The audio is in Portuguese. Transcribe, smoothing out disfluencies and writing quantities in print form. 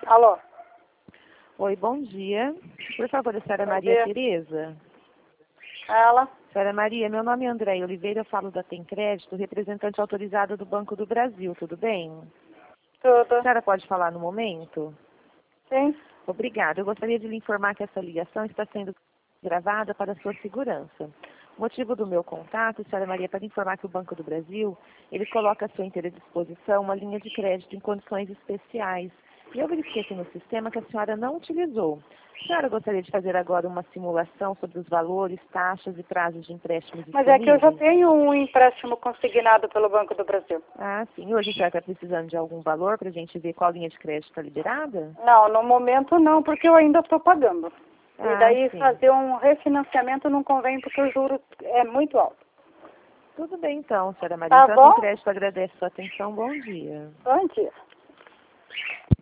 Alô? Oi, bom dia. Por favor, a senhora Bom Maria dia. Tereza? Ela? Senhora Maria, meu nome é André Oliveira, eu falo da Tem Crédito, representante autorizada do Banco do Brasil, tudo bem? A Tudo. senhora pode falar no momento? Sim? Obrigada. Eu gostaria de lhe informar que essa ligação está sendo gravada para sua segurança. O motivo do meu contato, senhora Maria, é para informar que o Banco do Brasil, ele coloca à sua inteira disposição uma linha de crédito em condições especiais. E eu verifiquei aqui no sistema que a senhora não utilizou. A senhora gostaria de fazer agora uma simulação sobre os valores, taxas e prazos de empréstimos Mas é que eu já disponíveis? tenho um empréstimo consignado pelo Banco do Brasil. Ah, sim. Hoje a senhora está precisando de algum valor para a gente ver qual linha de crédito está liberada? Não, no momento não, porque eu ainda estou pagando. E Ah, daí sim. fazer um refinanciamento não convém porque o juro é muito alto. Tudo bem então, senhora Maria. Tá Então, a Tem bom? Crédito agradece a sua atenção. Bom dia. Bom dia.